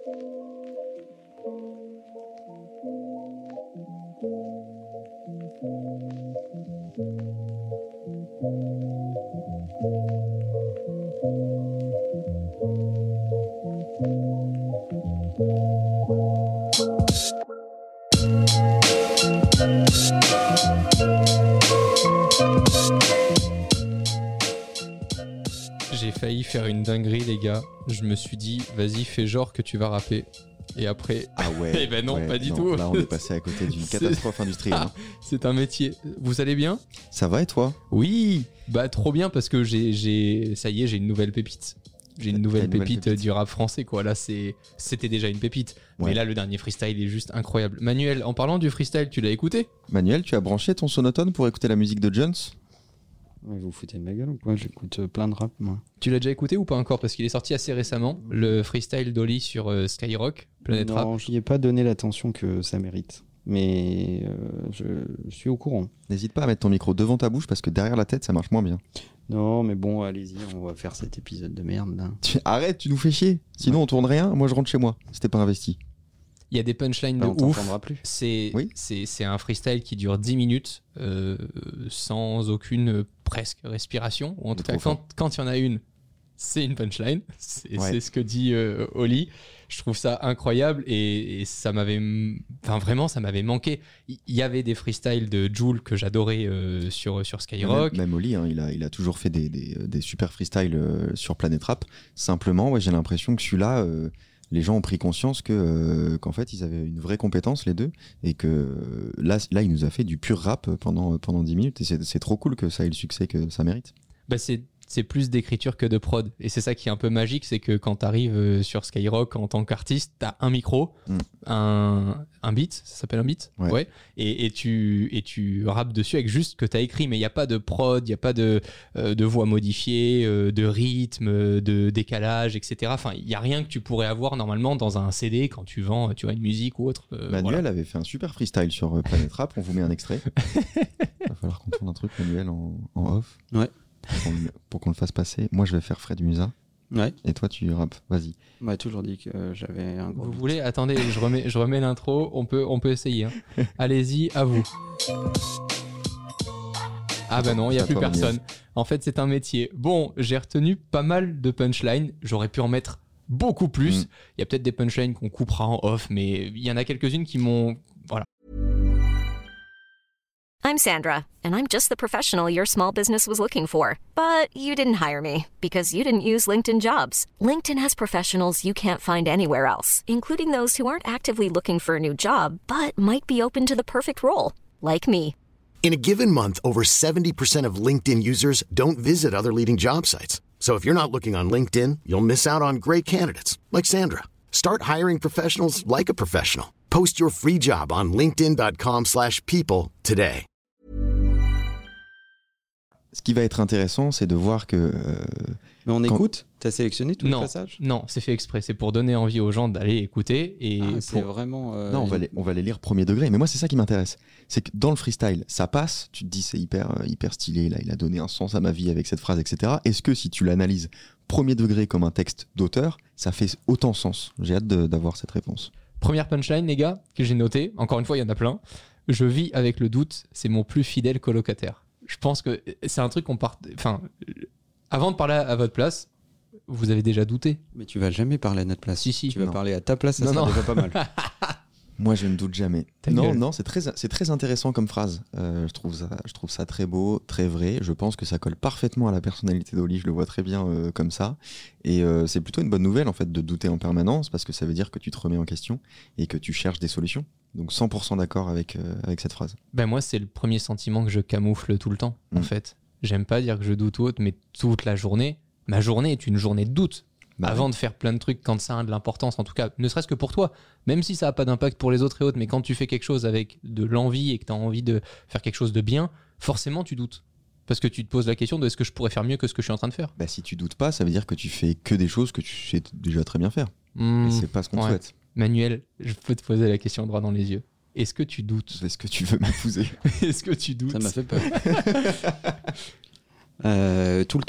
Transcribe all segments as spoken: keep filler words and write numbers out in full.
J'ai failli faire une dinguerie, les gars. Je me suis dit, vas-y, fais genre que tu vas rapper. Et après, ah ouais, eh ben non, ouais, pas du non, tout. Là, on est passé à côté d'une catastrophe c'est... industrielle. Ah, c'est un métier. Vous allez bien ? Ça va et toi ? Oui, bah trop bien parce que j'ai, j'ai, ça y est, j'ai une nouvelle pépite. J'ai une nouvelle, une nouvelle pépite, pépite du rap français, quoi. Là, c'est, c'était déjà une pépite. Ouais. Mais là, le dernier freestyle est juste incroyable. Manuel, en parlant du freestyle, tu l'as écouté ? Manuel, tu as branché ton sonotone pour écouter la musique de Jones ? Ouais, vous foutez de ma gueule ou quoi ? J'écoute euh, plein de rap, moi. Tu l'as déjà écouté ou pas encore ? Parce qu'il est sorti assez récemment, le freestyle d'Oli sur euh, Skyrock, Planète non, Rap. Non, j'y ai pas donné l'attention que ça mérite. Mais euh, je, je suis au courant. N'hésite pas à mettre ton micro devant ta bouche parce que derrière la tête, ça marche moins bien. Non, mais bon, allez-y, on va faire cet épisode de merde, là. Tu... Arrête, tu nous fais chier. Sinon, ouais. on tourne rien. Moi, je rentre chez moi. C'était pas investi. Il y a des punchlines bah, de on ouf. Plus. C'est, oui. c'est, c'est un freestyle qui dure dix minutes euh, sans aucune euh, presque respiration. Ou en tout cas, quand, quand il y en a une, c'est une punchline. C'est, ouais. c'est ce que dit euh, Oli. Je trouve ça incroyable et, et ça m'avait, enfin vraiment, ça m'avait manqué. Il y avait des freestyles de Jul que j'adorais euh, sur, sur Skyrock. Même, même Oli, hein, il, a, il a toujours fait des, des, des super freestyles euh, sur Planète Rap. Simplement, ouais, j'ai l'impression que celui-là... Euh, les gens ont pris conscience que, euh, qu'en fait, ils avaient une vraie compétence, les deux, et que euh, là, là, il nous a fait du pur rap pendant, pendant dix minutes, et c'est, c'est trop cool que ça ait le succès que ça mérite. Bah c'est, c'est plus d'écriture que de prod, et c'est ça qui est un peu magique, c'est que quand t'arrives sur Skyrock en tant qu'artiste, t'as un micro, mm. un, un beat, ça s'appelle un beat, ouais, ouais et, et, tu, et tu rappes dessus avec juste ce que t'as écrit, mais il n'y a pas de prod, il n'y a pas de, euh, de voix modifiée, euh, de rythme, de décalage, et cetera. Enfin, il n'y a rien que tu pourrais avoir normalement dans un C D quand tu vends tu vois, une musique ou autre. Euh, Manuel voilà. avait fait un super freestyle sur euh, Planète Rap, on vous met un extrait. Il va falloir qu'on tourne un truc, Manuel, en, en off. Ouais. Pour qu'on, pour qu'on le fasse passer. Moi, je vais faire Fred Musa. Ouais. Et toi, tu rappes. Vas-y. On m'a toujours dit que euh, j'avais un gros. Vous beat. voulez ? Attendez, je remets, je remets l'intro. On peut, on peut essayer. Hein. Allez-y, à vous. Ah bah non, il n'y a plus personne. En fait, c'est un métier. Bon, j'ai retenu pas mal de punchlines. J'aurais pu en mettre beaucoup plus. Il mm. y a peut-être des punchlines qu'on coupera en off, mais il y en a quelques-unes qui m'ont... Voilà. I'm Sandra, and I'm just the professional your small business was looking for. But you didn't hire me because you didn't use LinkedIn Jobs. LinkedIn has professionals you can't find anywhere else, including those who aren't actively looking for a new job, but might be open to the perfect role, like me. In a given month, over seventy percent of LinkedIn users don't visit other leading job sites. So if you're not looking on LinkedIn, you'll miss out on great candidates like Sandra. Start hiring professionals like a professional. Post your free job on linkedin.com slash people today. Ce qui va être intéressant, c'est de voir que... Euh, Mais on quand... écoute ? T'as sélectionné tous non, les passages ? Non, c'est fait exprès. C'est pour donner envie aux gens d'aller écouter. Et ah, pour... c'est vraiment... Euh, non, on va, les, on va les lire premier degré. Mais moi, c'est ça qui m'intéresse. C'est que dans le freestyle, ça passe. Tu te dis, c'est hyper, hyper stylé. Là, il a donné un sens à ma vie avec cette phrase, et cetera. Est-ce que si tu l'analyses premier degré comme un texte d'auteur, ça fait autant sens ? J'ai hâte de, d'avoir cette réponse. Première punchline, les gars, que j'ai noté. Encore une fois, il y en a plein. Je vis avec le doute. C'est mon plus fidèle colocataire. Je pense que c'est un truc qu'on part... Enfin, avant de parler à votre place, vous avez déjà douté. Mais tu vas jamais parler à notre place. Si, si. Tu vas non. parler à ta place, ça non, sera non. déjà pas mal. Moi, je ne doute jamais. Ta non, gueule. non, c'est très, c'est très intéressant comme phrase. Euh, je trouve ça, je trouve ça très beau, très vrai. Je pense que ça colle parfaitement à la personnalité d'Oli. Je le vois très bien euh, comme ça. Et euh, c'est plutôt une bonne nouvelle, en fait, de douter en permanence, parce que ça veut dire que tu te remets en question et que tu cherches des solutions. Donc cent pour cent d'accord avec, euh, avec cette phrase. Ben moi, c'est le premier sentiment que je camoufle tout le temps, mmh. en fait. J'aime pas dire que je doute ou autre, mais toute la journée, ma journée est une journée de doute. Bah Avant oui. de faire plein de trucs, quand ça a de l'importance, en tout cas, ne serait-ce que pour toi, même si ça n'a pas d'impact pour les autres et autres, mais quand tu fais quelque chose avec de l'envie et que tu as envie de faire quelque chose de bien, forcément tu doutes. Parce que tu te poses la question de est-ce que je pourrais faire mieux que ce que je suis en train de faire. Bah, si tu doutes pas, ça veut dire que tu fais que des choses que tu sais déjà très bien faire. Mmh, et c'est pas ce qu'on ouais. souhaite. Manuel, je peux te poser la question droit dans les yeux. Est-ce que tu doutes ? Est-ce que tu veux m'épouser ? Est-ce que tu doutes ? Ça m'a fait peur. euh, tout le temps. Tout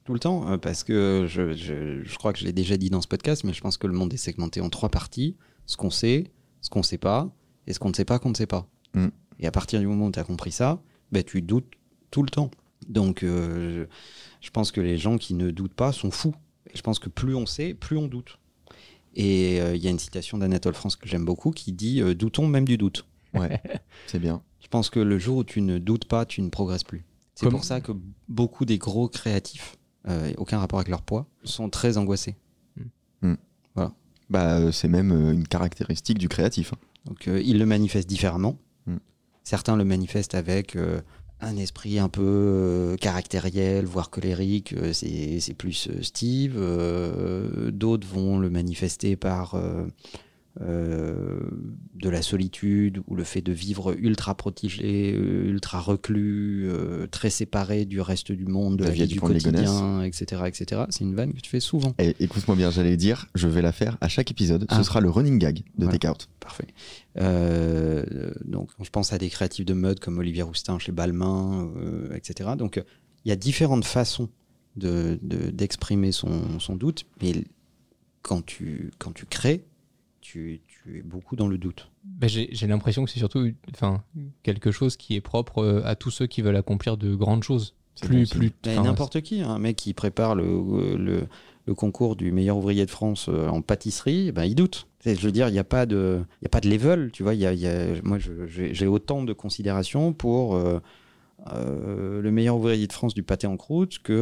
Tout le temps, euh, parce que je, je, je crois que je l'ai déjà dit dans ce podcast, mais je pense que le monde est segmenté en trois parties. Ce qu'on sait, ce qu'on ne sait pas, et ce qu'on ne sait pas qu'on ne sait pas. Mm. Et à partir du moment où tu as compris ça, bah, tu doutes tout le temps. Donc euh, je, je pense que les gens qui ne doutent pas sont fous. Et je pense que plus on sait, plus on doute. Et il euh, y a une citation d'Anatole France que j'aime beaucoup qui dit euh, « Doutons même du doute ». Ouais, c'est bien. Je pense que le jour où tu ne doutes pas, tu ne progresses plus. C'est Comme... pour ça que beaucoup des gros créatifs, euh, aucun rapport avec leur poids, sont très angoissés. Mm. Voilà. Bah, euh, c'est même euh, une caractéristique du créatif. Hein. Donc, euh, ils le manifestent différemment. Mm. Certains le manifestent avec euh, un esprit un peu euh, caractériel, voire colérique. Euh, c'est, c'est plus euh, Steve. Euh, d'autres vont le manifester par euh, euh, de la solitude ou le fait de vivre ultra protégé, ultra reclus, euh, très séparé du reste du monde, de la, la vie, vie du quotidien, et cetera, et cetera. C'est une vanne que tu fais souvent. Et écoute-moi bien, j'allais dire, je vais la faire à chaque épisode. Ah. Ce sera le running gag de voilà. Take Out. Parfait. Euh, donc, je pense à des créatifs de mode comme Olivier Roustin chez Balmain, euh, et cetera. Donc, il euh, y a différentes façons de, de, d'exprimer son, son doute, mais quand tu, quand tu crées, Tu, tu es beaucoup dans le doute. Ben j'ai, j'ai l'impression que c'est surtout enfin, quelque chose qui est propre à tous ceux qui veulent accomplir de grandes choses. C'est plus, plus, enfin, n'importe qui, hein, un mec qui prépare le, le, le concours du meilleur ouvrier de France en pâtisserie, ben, il doute. C'est, je veux dire, il n'y a pas de, il y a pas de level, tu vois. Il y a, il y a, moi, je, j'ai, j'ai autant de considération pour euh, euh, le meilleur ouvrier de France du pâté en croûte que,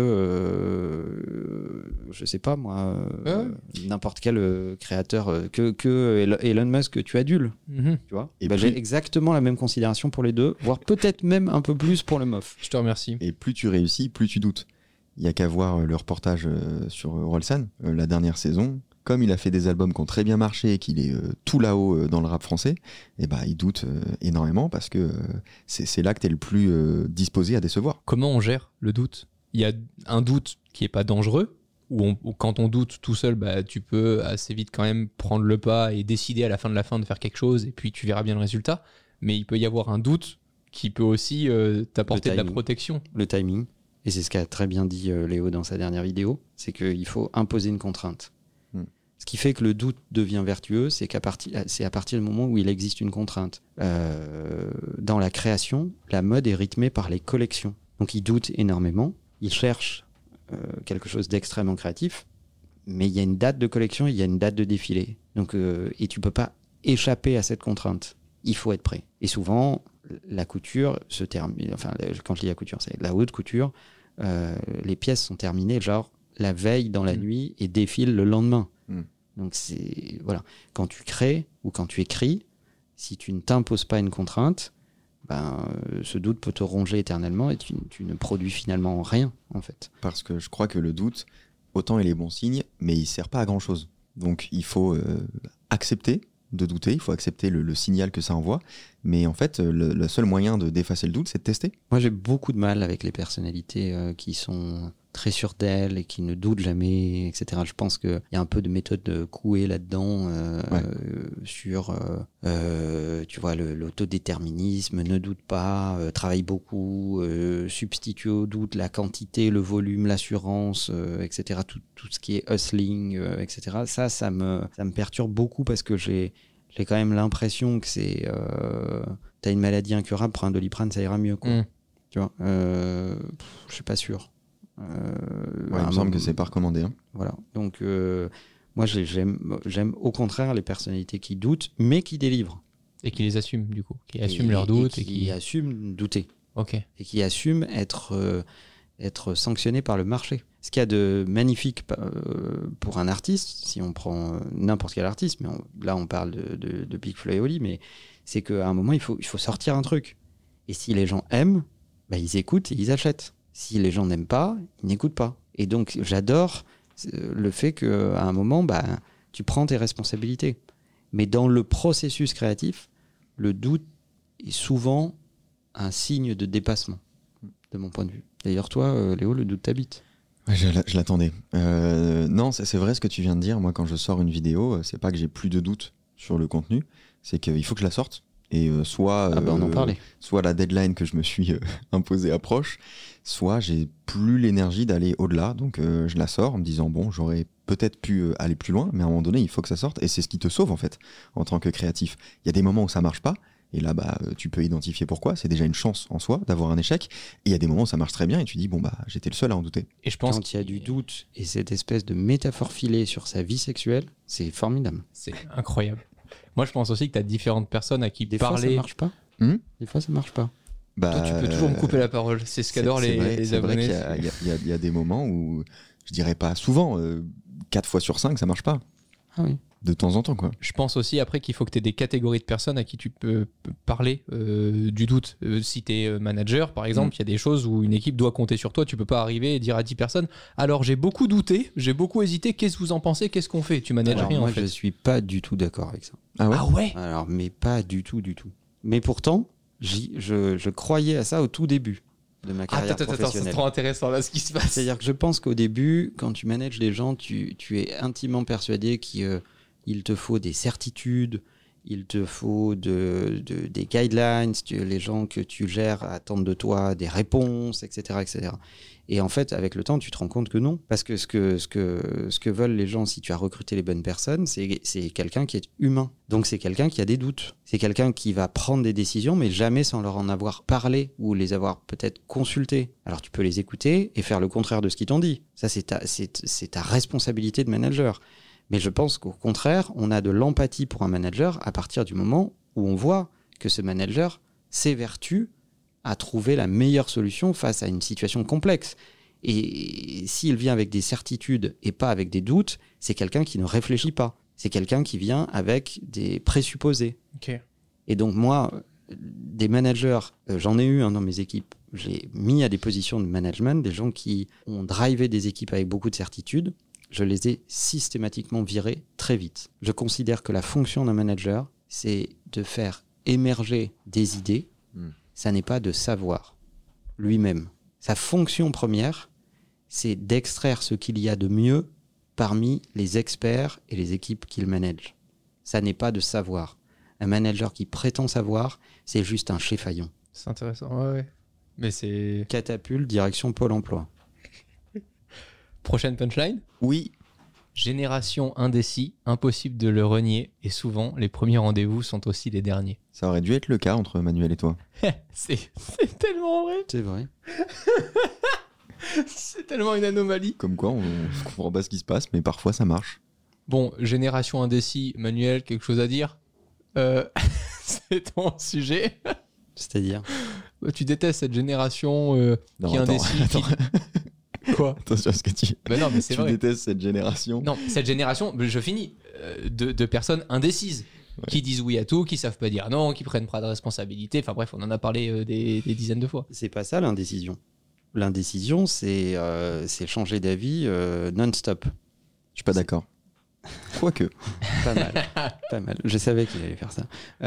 euh, je sais pas moi, euh, ouais. n'importe quel euh, créateur, euh, que, que Elon Musk que tu adules. Mm-hmm. Tu vois. Et bah, plus... J'ai exactement la même considération pour les deux, voire peut-être même un peu plus pour le M O F. Je te remercie. Et plus tu réussis, plus tu doutes. Il n'y a qu'à voir le reportage euh, sur Orelsan, euh, la dernière saison. Comme il a fait des albums qui ont très bien marché et qu'il est euh, tout là-haut euh, dans le rap français, et bah, il doute euh, énormément parce que euh, c'est, c'est là que tu es le plus euh, disposé à décevoir. Comment on gère le doute ? Il y a un doute qui n'est pas dangereux, où, on, où quand on doute tout seul, bah, tu peux assez vite quand même prendre le pas et décider à la fin de la fin de faire quelque chose et puis tu verras bien le résultat. Mais il peut y avoir un doute qui peut aussi euh, t'apporter de la protection. Le timing. Et c'est ce qu'a très bien dit euh, Léo dans sa dernière vidéo, c'est qu'il faut imposer une contrainte. Hmm. Ce qui fait que le doute devient vertueux, c'est, qu'à partir, c'est à partir du moment où il existe une contrainte. Euh, dans la création, la mode est rythmée par les collections. Donc il doute énormément, il cherche euh, quelque chose d'extrêmement créatif, mais il y a une date de collection, il y a une date de défilé. Donc, euh, et tu ne peux pas échapper à cette contrainte. Il faut être prêt. Et souvent, la couture se termine, enfin quand je dis la couture, c'est la haute couture, euh, les pièces sont terminées genre la veille dans la mmh. nuit et défilent le lendemain. Mmh. Donc c'est, voilà, quand tu crées ou quand tu écris, si tu ne t'imposes pas une contrainte, ben, euh, ce doute peut te ronger éternellement et tu, tu ne produis finalement rien en fait. Parce que je crois que le doute, autant il est bon signe, mais il ne sert pas à grand chose. Donc il faut euh, accepter de douter, il faut accepter le, le signal que ça envoie, mais en fait le, le seul moyen de d'effacer le doute, c'est de tester. Moi j'ai beaucoup de mal avec les personnalités euh, qui sont très sûres d'elles et qui ne doutent jamais, et cetera. Je pense qu'il y a un peu de méthode de couer là-dedans euh, ouais. euh, sur euh, euh, tu vois, le, l'autodéterminisme, ne doute pas, euh, travaille beaucoup, euh, substitue au doute la quantité, le volume, l'assurance, euh, et cetera. Tout, tout ce qui est hustling, euh, et cetera. Ça, ça me, ça me perturbe beaucoup parce que j'ai j'ai quand même l'impression que c'est euh, t'as une maladie incurable, prends un Doliprane, ça ira mieux quoi. Mm. Tu vois, euh, pff, je suis pas sûr. Euh, ouais, il me semble que c'est pas recommandé. Hein. Voilà. Donc euh, moi j'aime, j'aime au contraire les personnalités qui doutent, mais qui délivrent. Et qui les assument du coup, qui assument leurs doutes et qui, et qui assument douter. Ok. Et qui assument être euh, être sanctionnés par le marché. Ce qu'il y a de magnifique euh, pour un artiste, si on prend euh, n'importe quel artiste, mais on, là on parle de, de, de Big Flo et Oli, mais c'est qu'à un moment il faut, il faut sortir un truc. Et si les gens aiment, bah, ils écoutent et ils achètent. Si les gens n'aiment pas, ils n'écoutent pas. Et donc j'adore le fait qu'à un moment, bah, tu prends tes responsabilités. Mais dans le processus créatif, le doute est souvent un signe de dépassement, de mon point de vue. D'ailleurs toi, euh, Léo, le doute t'habite. Je, je l'attendais. Euh, non, c'est, c'est vrai ce que tu viens de dire. Moi, quand je sors une vidéo, c'est pas que j'ai plus de doute sur le contenu, c'est qu'il faut que je la sorte. Et euh, soit, ah bah on en parlait. Euh, soit la deadline que je me suis euh, imposée approche, soit j'ai plus l'énergie d'aller au-delà. Donc euh, je la sors en me disant bon, j'aurais peut-être pu euh, aller plus loin, mais à un moment donné, il faut que ça sorte. Et c'est ce qui te sauve en fait, en tant que créatif. Il y a des moments où ça marche pas. Et là, bah, tu peux identifier pourquoi. C'est déjà une chance en soi d'avoir un échec. Et il y a des moments où ça marche très bien et tu dis, bon, bah, j'étais le seul à en douter. Et je pense quand il y a du doute et cette espèce de métaphore filée sur sa vie sexuelle, c'est formidable. C'est incroyable. Moi, je pense aussi que tu as différentes personnes à qui des parler. Des fois, ça marche pas. Hmm des fois, ça marche pas. Bah, Toi, tu peux toujours me couper la parole. C'est ce qu'adorent les, vrai, les c'est abonnés. Vrai qu'il y, a, il y, a, il y a des moments où, je dirais pas souvent, euh, quatre fois sur cinq, ça marche pas. Ah oui. De temps en temps, quoi. Je pense aussi après qu'il faut que tu aies des catégories de personnes à qui tu peux parler euh, du doute. Euh, si tu es manager, par exemple, il mmh. y a des choses où une équipe doit compter sur toi. Tu peux pas arriver et dire à dix personnes alors j'ai beaucoup douté, j'ai beaucoup hésité, qu'est-ce que vous en pensez, qu'est-ce qu'on fait? Tu manages alors, rien moi, en fait. Je suis pas du tout d'accord avec ça. Ah ouais, ah ouais Alors, mais pas du tout, du tout. Mais pourtant, j'y, je, je croyais à ça au tout début de ma carrière attends, professionnelle. Attends, c'est trop intéressant là ce qui se passe. C'est-à-dire que je pense qu'au début, quand tu manages les gens, tu, tu es intimement persuadé qu'il euh, il te faut des certitudes, il te faut de, de, des guidelines, tu, les gens que tu gères attendent de toi des réponses, et cetera, et cetera. Et en fait, avec le temps, tu te rends compte que non. Parce que ce que, ce que, ce que veulent les gens, si tu as recruté les bonnes personnes, c'est, c'est quelqu'un qui est humain. Donc c'est quelqu'un qui a des doutes. C'est quelqu'un qui va prendre des décisions, mais jamais sans leur en avoir parlé ou les avoir peut-être consultés. Alors tu peux les écouter et faire le contraire de ce qu'ils t'ont dit. Ça, c'est ta, c'est, c'est ta responsabilité de manager. Mais je pense qu'au contraire, on a de l'empathie pour un manager à partir du moment où on voit que ce manager s'évertue à trouver la meilleure solution face à une situation complexe. Et s'il vient avec des certitudes et pas avec des doutes, c'est quelqu'un qui ne réfléchit pas. C'est quelqu'un qui vient avec des présupposés. Okay. Et donc moi, des managers, euh, j'en ai eu hein, dans mes équipes. J'ai mis à des positions de management des gens qui ont drivé des équipes avec beaucoup de certitudes. Je les ai systématiquement virés très vite. Je considère que la fonction d'un manager, c'est de faire émerger des idées. Mmh. Ça n'est pas de savoir lui-même. Sa fonction première, c'est d'extraire ce qu'il y a de mieux parmi les experts et les équipes qu'il manage. Ça n'est pas de savoir. Un manager qui prétend savoir, c'est juste un chef-faillon. C'est intéressant, ouais, ouais. Mais c'est... Catapulte, direction Pôle emploi. Prochaine punchline ? Oui. Génération indécis, impossible de le renier, et souvent, les premiers rendez-vous sont aussi les derniers. Ça aurait dû être le cas entre Manuel et toi. c'est, c'est tellement vrai. C'est vrai. C'est tellement une anomalie. Comme quoi, on ne comprend pas ce qui se passe, mais parfois ça marche. Bon, génération indécis, Manuel, quelque chose à dire ? euh, C'est ton sujet. C'est-à-dire ? Tu détestes cette génération euh, non, qui est attends, indécis. Attends. Qui... Quoi ? Attention à ce que tu... Ben non, mais c'est tu vrai. détestes cette génération. Non, cette génération, je finis, euh, de, de personnes indécises. Ouais. Qui disent oui à tout, qui savent pas dire non, qui prennent pas de responsabilité. Enfin bref, on en a parlé euh, des, des dizaines de fois. C'est pas ça l'indécision. L'indécision, c'est, euh, c'est changer d'avis euh, non-stop. Je suis pas d'accord. Quoique. Pas mal. Pas mal. Je savais qu'il allait faire ça.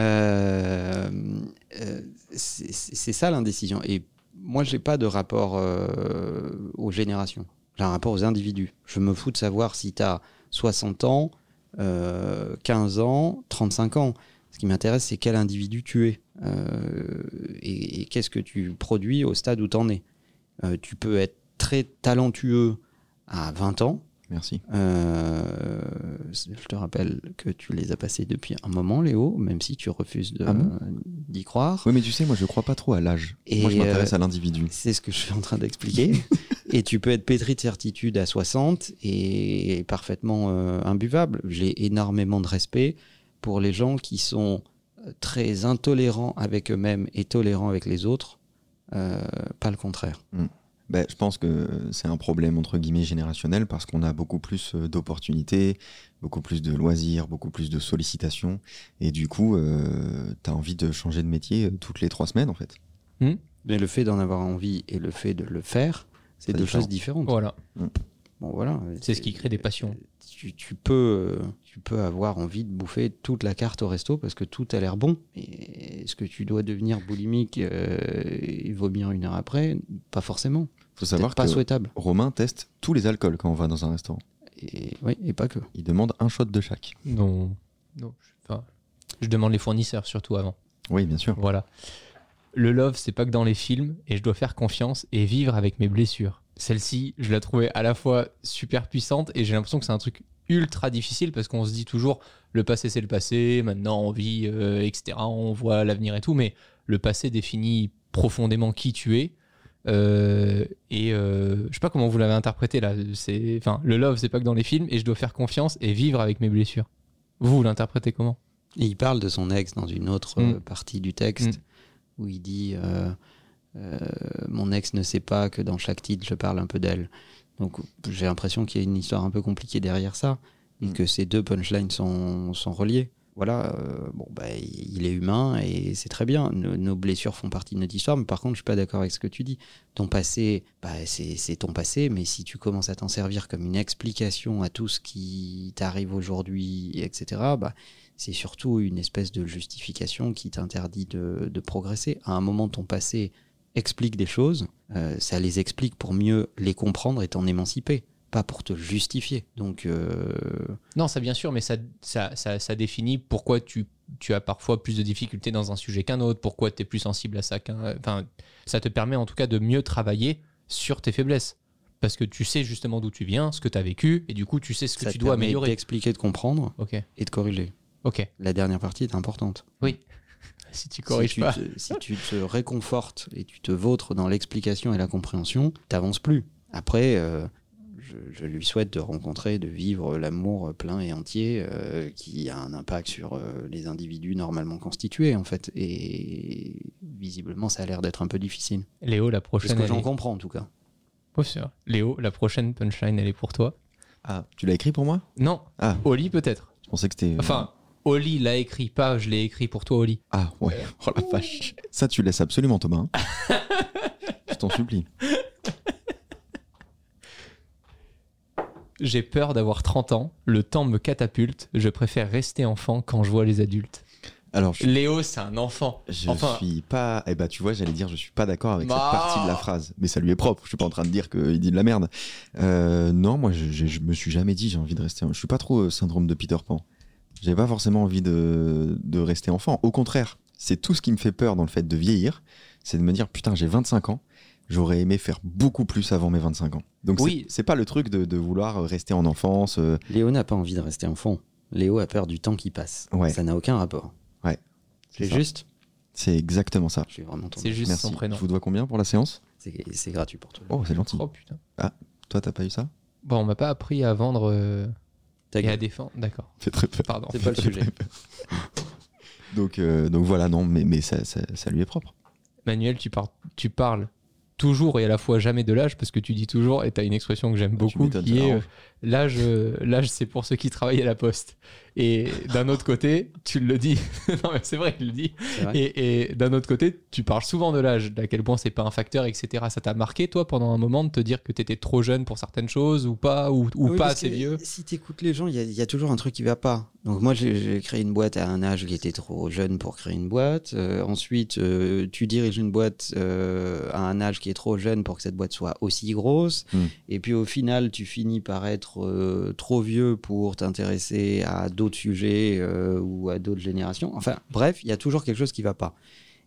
Euh, euh, c'est, c'est ça l'indécision. Et moi, j'ai pas de rapport euh, aux générations. J'ai un rapport aux individus. Je me fous de savoir si tu as soixante ans, euh, quinze ans, trente-cinq ans. Ce qui m'intéresse, c'est quel individu tu es euh, et, et qu'est-ce que tu produis au stade où tu en es. Euh, tu peux être très talentueux à vingt ans. Merci. Euh, je te rappelle que tu les as passés depuis un moment, Léo, même si tu refuses de, ah bon d'y croire. Oui, mais tu sais, moi, je ne crois pas trop à l'âge. Et moi, je m'intéresse euh, à l'individu. C'est ce que je suis en train d'expliquer. Et tu peux être pétri de certitude à soixante et parfaitement euh, imbuvable. J'ai énormément de respect pour les gens qui sont très intolérants avec eux-mêmes et tolérants avec les autres. Euh, pas le contraire. Mmh. Ben, je pense que c'est un problème entre guillemets générationnel parce qu'on a beaucoup plus d'opportunités, beaucoup plus de loisirs, beaucoup plus de sollicitations et du coup euh, tu as envie de changer de métier toutes les trois semaines en fait. Mmh. Mais le fait d'en avoir envie et le fait de le faire, c'est, c'est deux différent. choses différentes. Voilà. Mmh. Bon, voilà. C'est, c'est ce qui crée des passions. Tu, tu, peux, tu peux avoir envie de bouffer toute la carte au resto parce que tout a l'air bon. Et est-ce que tu dois devenir boulimique euh, et vomir une heure après ? Pas forcément. Il faut savoir pas que souhaitable. Romain teste tous les alcools quand on va dans un restaurant. Et, oui, et pas que. Il demande un shot de chaque. Non, non. Enfin, je demande les fournisseurs surtout avant. Oui, bien sûr. Voilà. Le love, c'est pas que dans les films, et je dois faire confiance et vivre avec mes blessures. Celle-ci, je la trouvais à la fois super puissante et j'ai l'impression que c'est un truc ultra difficile parce qu'on se dit toujours le passé c'est le passé, maintenant on vit, euh, et cetera. On voit l'avenir et tout, mais le passé définit profondément qui tu es. Euh, et euh, je sais pas comment vous l'avez interprété là. C'est, enfin, le love, c'est pas que dans les films et je dois faire confiance et vivre avec mes blessures. Vous, vous l'interprétez comment ? Et il parle de son ex dans une autre Mm. euh, partie du texte mm. où il dit euh, euh, mon ex ne sait pas que dans chaque titre je parle un peu d'elle. Donc j'ai l'impression qu'il y a une histoire un peu compliquée derrière ça et mm. que ces deux punchlines sont, sont reliés. Voilà, euh, bon, bah, il est humain et c'est très bien. Nos, nos blessures font partie de notre histoire, mais par contre, je suis pas d'accord avec ce que tu dis. Ton passé, bah, c'est, c'est ton passé, mais si tu commences à t'en servir comme une explication à tout ce qui t'arrive aujourd'hui, et cetera, bah, c'est surtout une espèce de justification qui t'interdit de, de progresser. À un moment, ton passé explique des choses, euh, ça les explique pour mieux les comprendre et t'en émanciper. Pas pour te justifier. Donc euh... Non, ça bien sûr, mais ça, ça, ça, ça définit pourquoi tu, tu as parfois plus de difficultés dans un sujet qu'un autre, pourquoi tu es plus sensible à ça qu'un... Enfin, ça te permet en tout cas de mieux travailler sur tes faiblesses. Parce que tu sais justement d'où tu viens, ce que tu as vécu, et du coup, tu sais ce que ça tu dois améliorer. Ça te permet d'expliquer, de comprendre okay. et de corriger. Ok. La dernière partie est importante. Oui. Si tu corriges si tu pas. Te, si tu te réconfortes et tu te vautres dans l'explication et la compréhension, t'avances plus. Après... Euh... Je, je lui souhaite de rencontrer, de vivre l'amour plein et entier euh, qui a un impact sur euh, les individus normalement constitués en fait. Et visiblement, ça a l'air d'être un peu difficile. Léo, la prochaine... C'est ce que j'en est... comprends en tout cas. Pas sûr. Léo, la prochaine punchline, elle est pour toi. Ah, tu l'as écrit pour moi ? Non. Ah. Oli peut-être. Je pensais que c'était... Enfin, Oli l'a écrit, pas je l'ai écrit pour toi, Oli. Ah ouais, oh la vache. Ça, tu laisses absolument Thomas. Hein. Je t'en supplie. J'ai peur d'avoir trente ans, le temps me catapulte, je préfère rester enfant quand je vois les adultes. Alors, je... Léo, c'est un enfant. Je enfin... suis pas... Eh ben, tu vois, j'allais dire, je suis pas d'accord avec bah... cette partie de la phrase. Mais ça lui est propre, je suis pas en train de dire qu'il dit de la merde. Euh, non, moi, je, je, je me suis jamais dit j'ai envie de rester... Je suis pas trop euh, syndrome de Peter Pan. J'ai pas forcément envie de, de rester enfant. Au contraire, c'est tout ce qui me fait peur dans le fait de vieillir, c'est de me dire, putain, j'ai vingt-cinq ans, j'aurais aimé faire beaucoup plus avant mes vingt-cinq ans. Donc oui. c'est, c'est pas le truc de, de vouloir rester en enfance. Euh... Léo n'a pas envie de rester enfant. Léo a peur du temps qui passe. Ouais. Ça n'a aucun rapport. Ouais. C'est, c'est juste. C'est exactement ça. Je suis vraiment tombé. C'est juste Merci. son prénom. Je vous dois combien pour la séance ? c'est, c'est gratuit pour toi. Oh, c'est gentil. Oh putain. Ah, toi, t'as pas eu ça ? Bon, on m'a pas appris à vendre euh, et à défendre. D'accord. C'est très peur. Pardon. C'est pas le sujet. donc, euh, donc voilà, non, mais, mais ça, ça, ça lui est propre. Manuel, tu, par- tu parles toujours et à la fois jamais de l'âge parce que tu dis toujours, et tu as une expression que j'aime beaucoup qui est euh, l'âge, euh, l'âge c'est pour ceux qui travaillent à la poste. Et d'un autre côté, tu le dis, non mais c'est vrai, il le dit, et, et d'un autre côté, tu parles souvent de l'âge, d'à quel point c'est pas un facteur, et cetera. Ça t'a marqué toi pendant un moment de te dire que t'étais trop jeune pour certaines choses ou pas, ou, ou oui, pas assez vieux ? Si t'écoutes les gens, il y, y a toujours un truc qui va pas. Donc moi j'ai, j'ai créé une boîte à un âge qui était trop jeune pour créer une boîte. Euh, ensuite, euh, tu diriges une boîte euh, à un âge qui est trop jeune pour que cette boîte soit aussi grosse. Mm. Et puis au final, tu finis par être euh, trop vieux pour t'intéresser à d'autres sujets euh, ou à d'autres générations. Enfin bref, il y a toujours quelque chose qui va pas.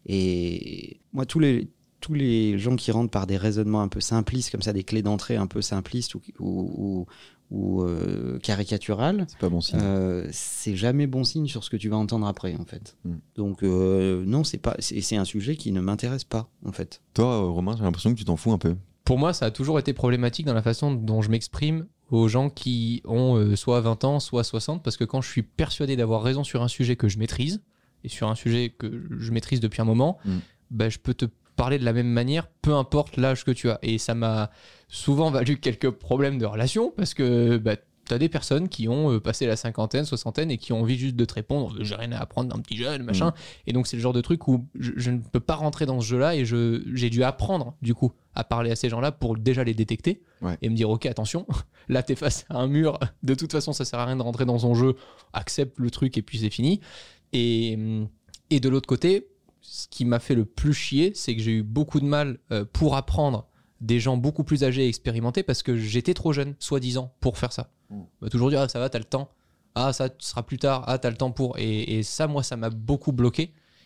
Et moi, tous les, tous les gens qui rentrent par des raisonnements un peu simplistes, comme ça, des clés d'entrée un peu simplistes ou... ou, ou ou euh, caricatural, c'est pas bon signe. Euh, c'est jamais bon signe sur ce que tu vas entendre après en fait. Mm. Donc euh, non, c'est pas, c'est, c'est un sujet qui ne m'intéresse pas en fait. Toi, euh, Romain, j'ai l'impression que tu t'en fous un peu. Pour moi, ça a toujours été problématique dans la façon dont je m'exprime aux gens qui ont euh, soit vingt ans, soit soixante, parce que quand je suis persuadé d'avoir raison sur un sujet que je maîtrise et sur un sujet que je maîtrise depuis un moment, mm. bah, je peux te parler de la même manière, peu importe l'âge que tu as. Et ça m'a souvent valu quelques problèmes de relation parce que bah, tu as des personnes qui ont euh, passé la cinquantaine, soixantaine et qui ont envie juste de te répondre « j'ai rien à apprendre d'un petit jeune, machin mmh. ». Et donc c'est le genre de truc où je, je ne peux pas rentrer dans ce jeu-là et je, j'ai dû apprendre du coup à parler à ces gens-là pour déjà les détecter ouais. et me dire « ok, attention, là t'es face à un mur, de toute façon ça sert à rien de rentrer dans son jeu, accepte le truc et puis c'est fini ». Et, et de l'autre côté, ce qui m'a fait le plus chier, c'est que j'ai eu beaucoup de mal euh, pour apprendre des gens beaucoup plus âgés et expérimentés parce que j'étais trop jeune, soi-disant, pour faire ça. Mmh. On va toujours dire, ah, ça va, t'as le temps. Ah, ça sera plus tard. Ah, t'as le temps pour. Et, et ça, moi, ça m'a beaucoup bloqué.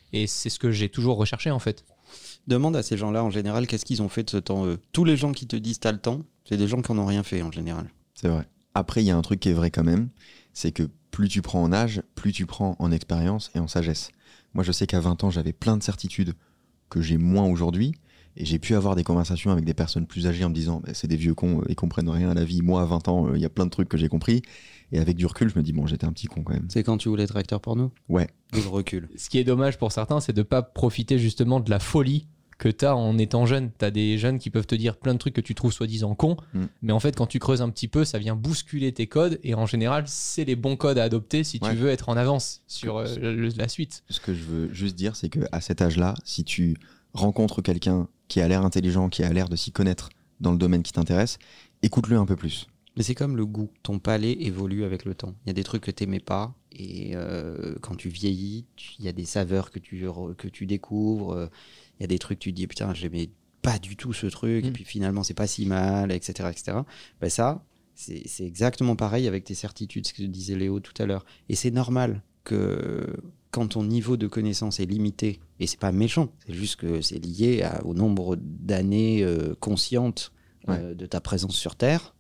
Et c'est ce que j'ai toujours recherché en fait. Demande à ces gens-là en général qu'est-ce qu'ils ont fait de ce temps eux. Tous les gens qui te disent t'as le temps, c'est des gens qui n'en ont rien fait en général. C'est vrai. Après, il y a un truc qui est vrai quand même, c'est que plus tu prends en âge, plus tu prends en expérience et en sagesse. Moi, je sais qu'à vingt ans, j'avais plein de certitudes que j'ai moins aujourd'hui, et j'ai pu avoir des conversations avec des personnes plus âgées en me disant bah, c'est des vieux cons, ils comprennent rien à la vie. Moi, à vingt ans, il euh, y a plein de trucs que j'ai compris, et avec du recul, je me dis bon, j'étais un petit con quand même. C'est quand tu voulais être acteur porno ? Ouais. D'où le recul. Ce qui est dommage pour certains, c'est de pas profiter justement de la folie que t'as en étant jeune. T'as des jeunes qui peuvent te dire plein de trucs que tu trouves soi-disant cons, mm. mais en fait, quand tu creuses un petit peu, ça vient bousculer tes codes, et en général, c'est les bons codes à adopter si ouais. tu veux être en avance sur euh, le, la suite. Ce que je veux juste dire, c'est qu'à cet âge-là, si tu rencontres quelqu'un qui a l'air intelligent, qui a l'air de s'y connaître dans le domaine qui t'intéresse, écoute-le un peu plus. Mais c'est comme le goût. Ton palais évolue avec le temps. Il y a des trucs que t'aimais pas, et euh, quand tu vieillis, il y a des saveurs que tu, que tu découvres. Euh, il y a des trucs, tu te dis, putain, j'aimais pas du tout ce truc, mmh. et puis finalement, c'est pas si mal, et cetera, et cetera. Ben ça, c'est, c'est exactement pareil avec tes certitudes, ce que disait Léo tout à l'heure. Et c'est normal que quand ton niveau de connaissance est limité, et c'est pas méchant, c'est juste que c'est lié à, au nombre d'années euh, conscientes euh, ouais. de ta présence sur Terre,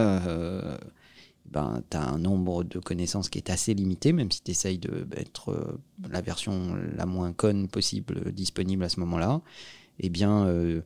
euh, ben, tu as un nombre de connaissances qui est assez limité, même si tu essayes d'être euh, la version la moins conne possible euh, disponible à ce moment-là, eh bien, euh,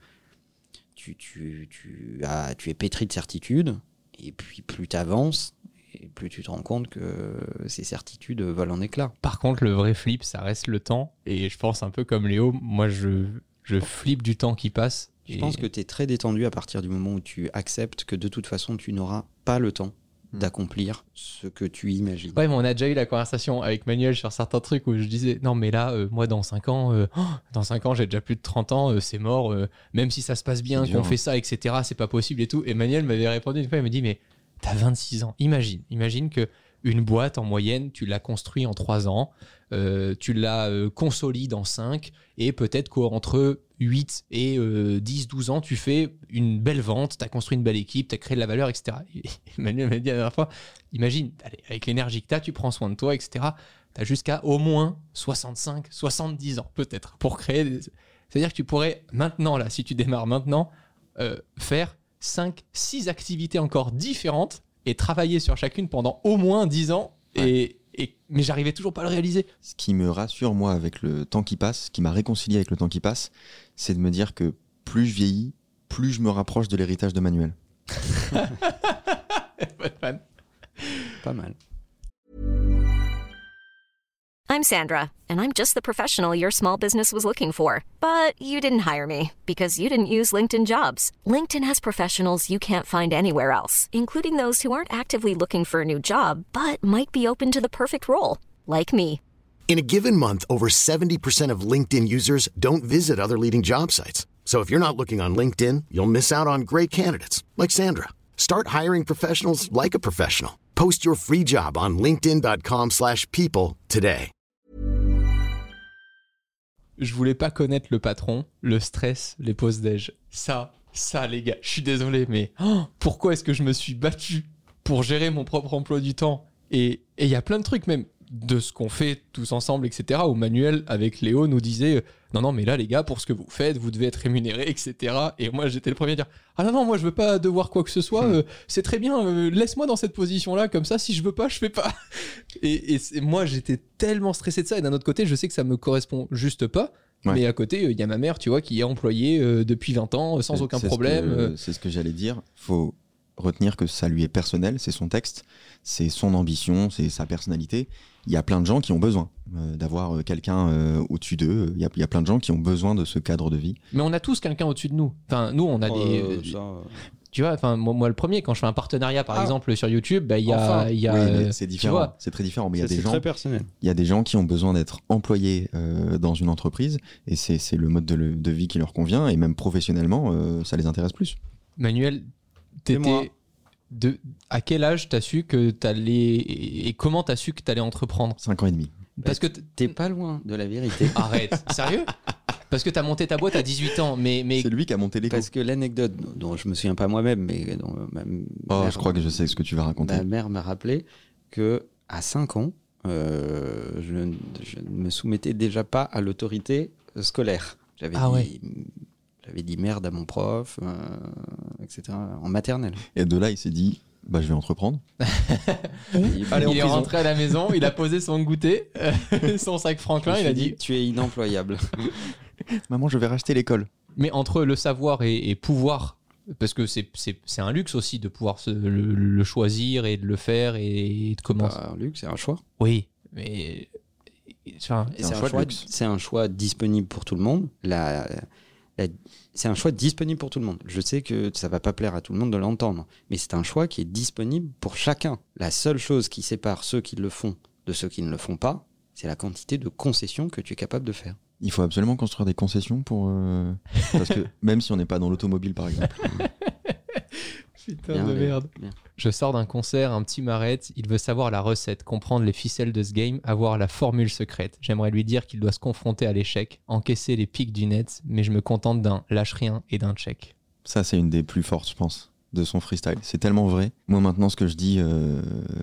tu, tu, tu, as, tu es pétri de certitudes, et puis plus tu avances, et plus tu te rends compte que ces certitudes volent en éclats. Par contre, le vrai flip, ça reste le temps, et je pense un peu comme Léo, moi je, je flippe du temps qui passe. Je et... pense que tu es très détendu à partir du moment où tu acceptes que de toute façon, tu n'auras pas le temps d'accomplir ce que tu imagines. Ouais, mais on a déjà eu la conversation avec Manuel sur certains trucs où je disais non mais là euh, moi dans cinq ans euh, oh, dans cinq ans j'ai déjà plus de trente ans, euh, c'est mort, euh, même si ça se passe bien, qu'on fait ça, etc., c'est pas possible et tout. Et Manuel m'avait répondu une fois, il me dit mais t'as vingt-six ans, imagine imagine que une boîte en moyenne tu l'as construit en trois ans, euh, tu l'as euh, consolide en cinq, et peut-être qu'entre huit et euh, dix douze ans tu fais une belle vente, t'as construit une belle équipe, t'as créé de la valeur, etc. Et Emmanuel m'a dit la dernière fois, imagine allez, avec l'énergie que t'as, tu prends soin de toi, etc., t'as jusqu'à au moins soixante-cinq soixante-dix ans peut-être pour créer des... c'est-à-dire que tu pourrais maintenant là, si tu démarres maintenant, euh, faire cinq six activités encore différentes et travailler sur chacune pendant au moins dix ans, ouais. et, et, mais j'arrivais toujours pas à le réaliser. Ce qui me rassure, moi, avec le temps qui passe, ce qui m'a réconcilié avec le temps qui passe, c'est de me dire que plus je vieillis, plus je me rapproche de l'héritage de Manuel. Pas mal. I'm Sandra, and I'm just the professional your small business was looking for. But you didn't hire me because you didn't use LinkedIn Jobs. LinkedIn has professionals you can't find anywhere else, including those who aren't actively looking for a new job, but might be open to the perfect role, like me. In a given month, over seventy percent of LinkedIn users don't visit other leading job sites. So if you're not looking on LinkedIn, you'll miss out on great candidates, like Sandra. Start hiring professionals like a professional. Post your free job on linkedin.com slash people today. Je voulais pas connaître le patron, le stress, les pauses déj. Ça, ça les gars, je suis désolé, mais oh, pourquoi est-ce que je me suis battu pour gérer mon propre emploi du temps ? Et il y a plein de trucs même de ce qu'on fait tous ensemble, et cetera, où Manuel, avec Léo, nous disait euh, non, non, mais là les gars, pour ce que vous faites, vous devez être rémunérés, et cetera. Et moi, j'étais le premier à dire ah non, non, moi je veux pas devoir quoi que ce soit, euh, c'est très bien, euh, laisse-moi dans cette position-là, comme ça, si je veux pas, je fais pas. et, et, et moi, j'étais tellement stressé de ça, et d'un autre côté, je sais que ça me correspond juste pas. Ouais. Mais à côté, il euh, y a ma mère, tu vois, qui est employée euh, depuis vingt ans, sans c'est, aucun c'est problème. Ce que, c'est ce que j'allais dire. Faut retenir que ça lui est personnel, c'est son texte, c'est son ambition, c'est sa personnalité. Il y a plein de gens qui ont besoin euh, d'avoir quelqu'un euh, au-dessus d'eux. Il y, a, il y a plein de gens qui ont besoin de ce cadre de vie. Mais on a tous quelqu'un au-dessus de nous. Enfin, nous, on a euh, des... Ça, euh... Tu vois, enfin moi, moi le premier, quand je fais un partenariat par ah. exemple sur YouTube, bah il y a, enfin, y a oui, mais c'est différent, tu vois, c'est très différent. Mais il y a des c'est gens, très personnel. Il y a des gens qui ont besoin d'être employés euh, dans une entreprise, et c'est, c'est le mode de, le, de vie qui leur convient, et même professionnellement, euh, ça les intéresse plus. Manuel, t'étais de à quel âge t'as su que t'allais et comment t'as su que t'allais entreprendre ? Cinq ans et demi. Parce que t'es pas loin de la vérité. Arrête, sérieux ? Parce que t'as monté ta boîte à dix-huit ans, mais, mais... C'est lui qui a monté l'éco. Parce que l'anecdote dont je me souviens pas moi-même, mais dont ma oh, mère, je crois que je sais ce que tu vas raconter. Ma mère m'a rappelé que à cinq ans, euh, je, je ne me soumettais déjà pas à l'autorité scolaire. J'avais, ah dit, ouais. j'avais dit merde à mon prof, euh, et cetera, en maternelle. Et de là, il s'est dit, bah, je vais entreprendre. Il, Allez, en il est prison. rentré à la maison, il a posé son goûter, euh, son sac Franklin, Je me il a suis dit... tu es inemployable. Maman, je vais racheter l'école. Mais entre le savoir et, et pouvoir, parce que c'est, c'est, c'est un luxe aussi de pouvoir se, le, le choisir et de le faire et de commencer. Bah, Luc, c'est un choix. Oui, mais... Enfin, Et C'est c'est un un, choix de choix, luxe. c'est un choix disponible pour tout le monde. La, la- c'est un choix disponible pour tout le monde. Je sais que ça va pas plaire à tout le monde de l'entendre, mais c'est un choix qui est disponible pour chacun. La seule chose qui sépare ceux qui le font de ceux qui ne le font pas, c'est la quantité de concessions que tu es capable de faire. Il faut absolument construire des concessions pour. euh, Parce que même si on n'est pas dans l'automobile, par exemple. putain Bien, de les- merde. bien. Je sors d'un concert, un petit m'arrête, il veut savoir la recette, comprendre les ficelles de ce game, avoir la formule secrète. J'aimerais lui dire qu'il doit se confronter à l'échec, encaisser les pics du net, mais je me contente d'un lâche rien et d'un check. Ça, c'est une des plus fortes, je pense, de son freestyle. C'est tellement vrai. Moi, maintenant, ce que je dis, euh,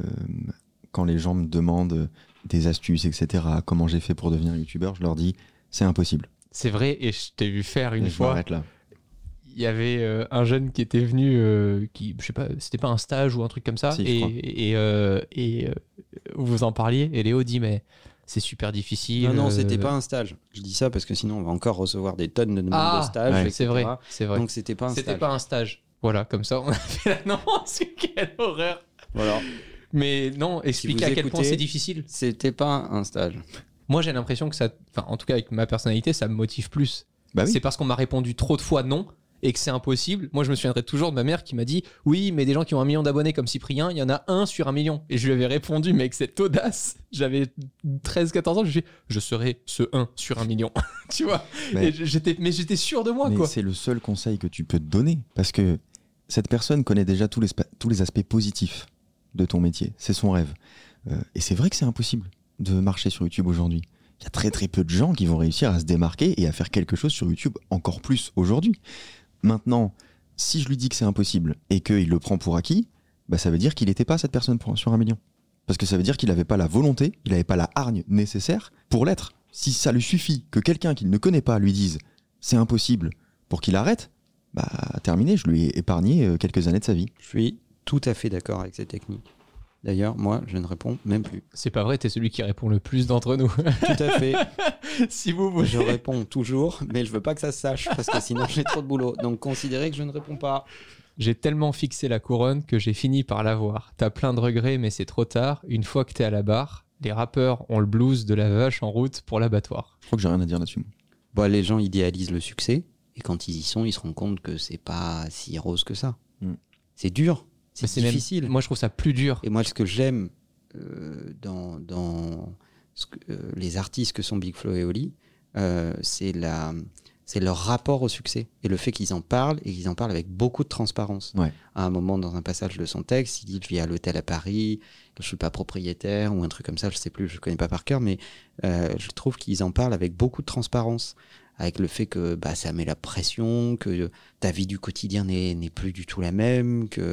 quand les gens me demandent des astuces, et cetera, comment j'ai fait pour devenir youtubeur, je leur dis, c'est impossible. C'est vrai, et je t'ai vu faire une Et je fois. m'arrête là. Il y avait euh, un jeune qui était venu, euh, qui, je sais pas, c'était pas un stage ou un truc comme ça, Si, je et, crois. et, euh, et, euh, vous en parliez, et Léo dit, mais c'est super difficile. Non, non, euh, c'était pas un stage. Je dis ça parce que sinon on va encore recevoir des tonnes de demandes Ah, de stage, ouais, et cetera. c'est vrai, c'est vrai. Donc c'était pas un C'était stage. pas un stage. Voilà, comme ça, on a fait la annonce. Quelle horreur. Voilà. Mais non, expliquer vous à quel point écoutez- c'est difficile. C'était pas un stage. Moi, j'ai l'impression que ça, enfin, en tout cas avec ma personnalité, ça me motive plus. Bah oui. C'est parce qu'on m'a répondu trop de fois non et que c'est impossible. Moi, je me souviendrai toujours de ma mère qui m'a dit oui, mais des gens qui ont un million d'abonnés comme Cyprien, il y en a un sur un million. Et je lui avais répondu, mais avec cette audace, j'avais treize quatorze ans, je lui ai dit je serai ce un sur un million. Tu vois. Mais- Et j'étais, mais j'étais sûr de moi, Mais quoi. c'est le seul conseil que tu peux te donner. Parce que cette personne connaît déjà tous les, spa- tous les aspects positifs de ton métier. C'est son rêve. Euh, et c'est vrai que c'est impossible de marcher sur YouTube aujourd'hui. Il y a très très peu de gens qui vont réussir à se démarquer et à faire quelque chose sur YouTube encore plus aujourd'hui. Maintenant, si je lui dis que c'est impossible et qu'il le prend pour acquis, bah ça veut dire qu'il n'était pas cette personne pour, sur un million. Parce que ça veut dire qu'il n'avait pas la volonté, il n'avait pas la hargne nécessaire pour l'être. Si ça lui suffit que quelqu'un qu'il ne connaît pas lui dise c'est impossible pour qu'il arrête, bah terminé, je lui ai épargné euh, quelques années de sa vie. Je suis tout à fait d'accord avec cette technique. D'ailleurs, moi, je ne réponds même plus. C'est pas vrai, t'es celui qui répond le plus d'entre nous. Tout à fait. Si vous voulez. Je réponds toujours, mais je veux pas que ça se sache parce que sinon j'ai trop de boulot. Donc considérez que je ne réponds pas. J'ai tellement fixé la couronne que j'ai fini par l'avoir. T'as plein de regrets, mais c'est trop tard. Une fois que t'es à la barre, les rappeurs ont le blues de la vache en route pour l'abattoir. Je crois que j'ai rien à dire là-dessus. moi. Bon, les gens idéalisent le succès et quand ils y sont, ils se rendent compte que c'est pas si rose que ça. Mm. C'est dur, Mais c'est même- difficile. moi, je trouve ça plus dur. Et moi, ce que j'aime euh, dans, dans ce que, euh, les artistes que sont Big Flo et Oli, euh, c'est la, c'est leur rapport au succès et le fait qu'ils en parlent et qu'ils en parlent avec beaucoup de transparence. Ouais. À un moment, dans un passage de son texte, il dit je vis à l'hôtel à Paris, que je suis pas propriétaire ou un truc comme ça, je sais plus, je connais pas par cœur, mais euh, je trouve qu'ils en parlent avec beaucoup de transparence. Avec le fait que bah, ça met la pression, que ta vie du quotidien n'est, n'est plus du tout la même, que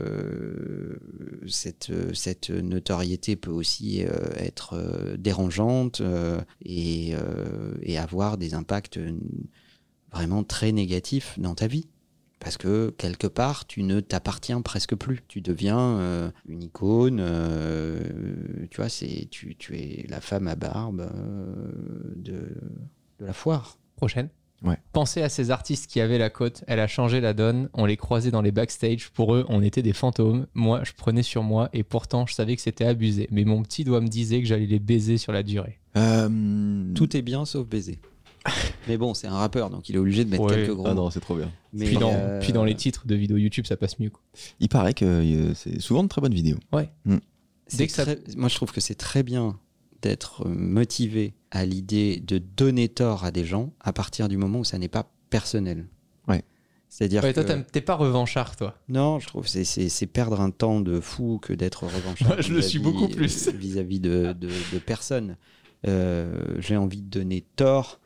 euh, cette, cette notoriété peut aussi euh, être euh, dérangeante euh, et, euh, et avoir des impacts euh, vraiment très négatifs dans ta vie. Parce que quelque part, tu ne t'appartiens presque plus. Tu deviens euh, une icône. Euh, tu vois, c'est, tu, tu es la femme à barbe euh, de, de la foire. Prochaine. Ouais. Pensez à ces artistes qui avaient la cote, elle a changé la donne, on les croisait dans les backstage, pour eux on était des fantômes, moi je prenais sur moi et pourtant je savais que c'était abusé, mais mon petit doigt me disait que j'allais les baiser sur la durée. Euh... Tout est bien sauf baiser. Mais bon, c'est un rappeur, donc il est obligé de mettre Ouais. quelques gros Ah mots. non, c'est trop bien. Mais, Puis, dans, euh, puis dans les titres de vidéos YouTube ça passe mieux, quoi. Il paraît que euh, c'est souvent de très bonnes vidéos. c'est dès que ça- très- Moi, je trouve que c'est très bien d'être motivé à l'idée de donner tort à des gens à partir du moment où ça n'est pas personnel. Ouais. C'est-à-dire Ouais, que... toi t'aimes- t'es pas revanchard, toi. Non, je trouve que c'est, c'est, c'est perdre un temps de fou que d'être revanchard. Moi, je le suis vis-à-vis- beaucoup plus. Vis-à-vis de, de, de personnes. Euh, j'ai envie de donner tort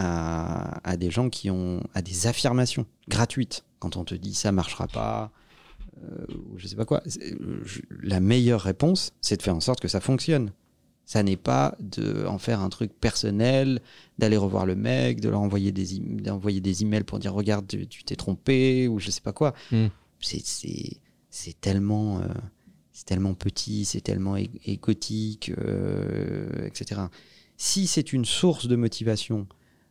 à, à des gens qui ont à des affirmations gratuites. Quand on te dit ça marchera pas, euh, ou je sais pas quoi, c'est- je- la meilleure réponse, c'est de faire en sorte que ça fonctionne. Ça n'est pas d'en faire un truc personnel, d'aller revoir le mec, de leur envoyer des, e- d'envoyer des emails pour dire regarde, tu, tu t'es trompé ou je sais pas quoi. Mm. C'est, c'est, c'est, tellement, euh, c'est tellement petit, c'est tellement é- égotique, euh, et cetera. Si c'est une source de motivation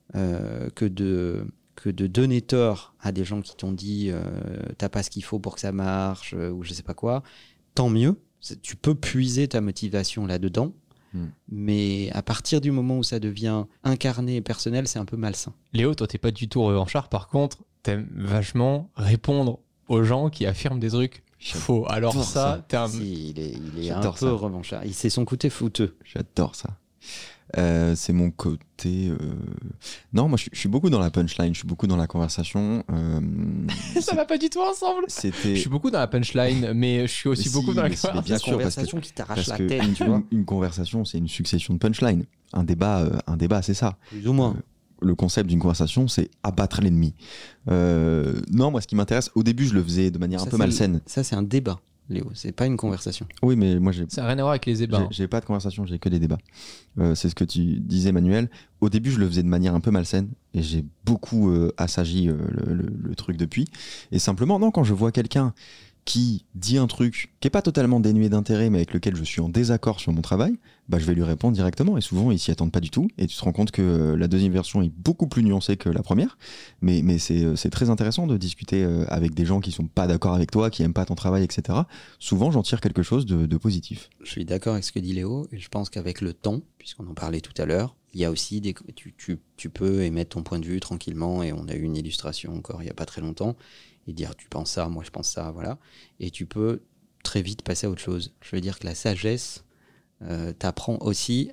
euh, que, de, que de donner tort à des gens qui t'ont dit euh, t'as pas ce qu'il faut pour que ça marche euh, ou je sais pas quoi, tant mieux. C'est- Tu peux puiser ta motivation là-dedans. Mm. Mais à partir du moment où ça devient incarné et personnel, c'est un peu malsain. Léo, toi, t'es pas du tout revanchard. Par contre, t'aimes vachement répondre aux gens qui affirment des trucs faux. Alors J'adore ça, ça. t'es un... Si, il est, il est un J'adore peu ça. revanchard. Il- C'est son côté fouteux. J'adore ça. Euh, c'est mon côté. euh, Non, moi je suis- je suis beaucoup dans la punchline, je suis beaucoup dans la conversation. euh, ça va pas du tout ensemble. C'était. Je suis beaucoup dans la punchline, mais je suis aussi Mais beaucoup si, dans la mais c'est- mais conversation. bien sûr, parce que- conversation qui t'arrache Parce la que tête, une, tu vois. une- une conversation, c'est une succession de punchlines. Un débat, euh, un débat, c'est ça. Plus ou moins. Le concept d'une conversation, c'est abattre l'ennemi. Euh, non, moi, ce qui m'intéresse, au début, je le faisais de manière un Ça, peu c'est- malsaine. Ça, c'est un débat, Léo. C'est pas une conversation. Oui, mais moi, j'ai Ça n'a rien à voir avec les ébats. J'ai- J'ai pas de conversation, j'ai que des débats. Euh, c'est ce que tu disais, Manuel. Au début, je le faisais de manière un peu malsaine et j'ai beaucoup euh, assagi euh, le, le- le truc depuis. Et simplement, non, quand je vois quelqu'un qui dit un truc qui est pas totalement dénué d'intérêt, mais avec lequel je suis en désaccord sur mon travail, bah, je vais lui répondre directement. Et souvent, ils s'y attendent pas du tout. Et tu te rends compte que euh, la deuxième version est beaucoup plus nuancée que la première. Mais, mais c'est, euh, c'est très intéressant de discuter euh, avec des gens qui sont pas d'accord avec toi, qui aiment pas ton travail, et cetera. Souvent, j'en tire quelque chose de, de positif. Je suis d'accord avec ce que dit Léo. Et je pense qu'avec le temps, puisqu'on en parlait tout à l'heure, il y a aussi des. Tu, tu, tu peux émettre ton point de vue tranquillement. Et on a eu une illustration encore il y a pas très longtemps. Et dire tu penses ça, moi je pense ça, voilà. Et tu peux très vite passer à autre chose. Je veux dire que la sagesse euh, t'apprend aussi